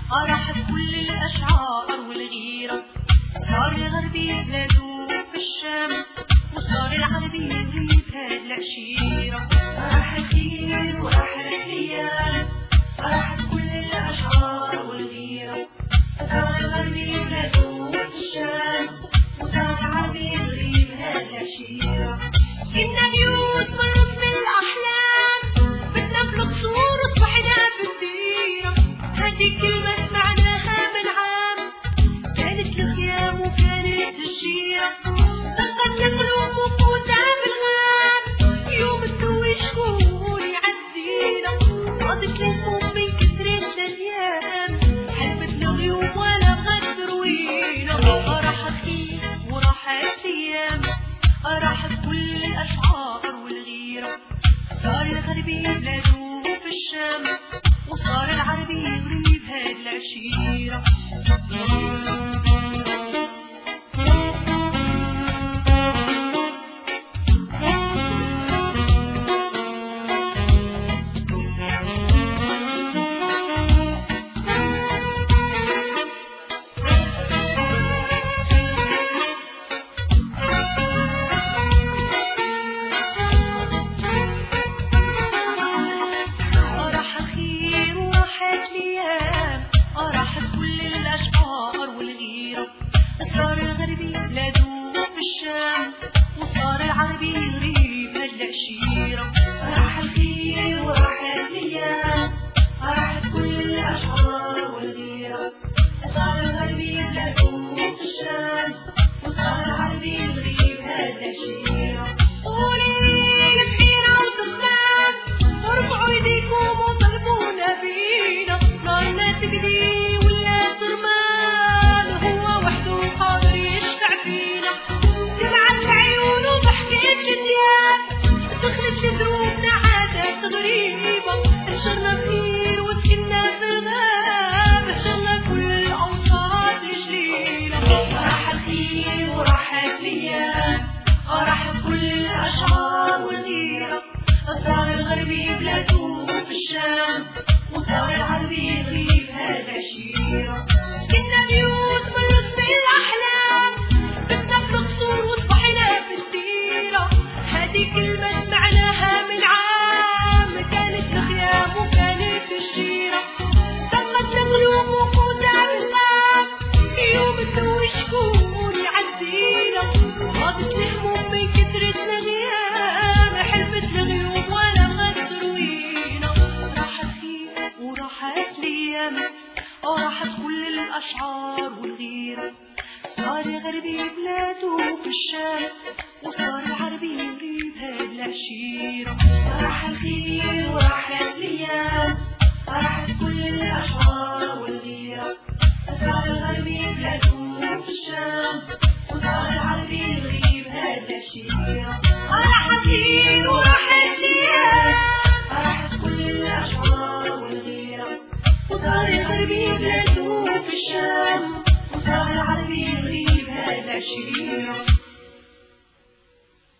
راحت كل الأشعار والغيرة. صار الغربي بلاده في الشام وصار العربي يريد هاد العشيرة. راح الخير وراح الأيام، راحت كل الأشعار والغيرة. صار الغربي بلاده في الشام وصار العربي يريد هاد العشيرة. كنا بيوت مرت بالأحلام، بدنا في القصور وصبحنا في الديرة. هذه كلمة سمعناها من عام، كانت الخيام وكانت الشيرة. طقت القلوب وفوتها بالغام، يوم تسوي شكون يعزينا. غاضت الهموم من كثرة الأيام، حلفت الغيوم ولا بغت تروينا. راحت خير وراحت أيام، راحت كل الأشعار والغيرة. صار الغربي بلاده في الشام وصار العربي يغريب هاد العشيرة. صار الغربي بلاده في الشام وصار العربي يغريب هالعشيرة. راح الخير وراحت الأيام، راحت كل الأشعار والغيرة. صار الغربي بلاده في الشام وصار العربي يغريب هالعشيرة. قولي الخيرة وتخمام، وارفعوا ايديكم وطلبونا بينا. نارنا تقدي ولا ترمان، هو وحده قادر يشفع فينا. دمعت العيون وضحكت الدياب، دخلت لدروبنا عادات غريبة. انشرنا خير وسكننا في الغاب، انشرنا كل الأوصاف الجليلة. راح الخير وراحت الأيام، راحت كل الأشعار والغيرة. صار الغربي بلاده في الشام وصار العربي يغيب هالعشيرة. سكننا بيوت مرت بالأحلام، بدنا في القصور وصبحنا في الديرة. هذه كلمة سمعناها من عام، كانت الخيام وكانت الشيرة. طقت القلوب وفوتها بالغام، يوم تسوي شكون يعزينا. غاضت الهموم من كثرة الغيام، حلفت الغيوم ولا بغت تروينا. راحت خير وراحت الأيام، راحت كل الأشعار والغيرة. صار الغربي بلاده في الشام وصار العربي يريد هاد العشيرة. راح الخير وراحت الأيام، راحت كل الأشعار والغيرة. صار الغربي بلاده في الشام وصار العربي يغيب هاد العشيرة. راح الخير وراحت الأيام، راحت كل الأشعار والغيرة. وصار الغربي بلاده في الشام وصار العربي يغيب هاد العشيرة.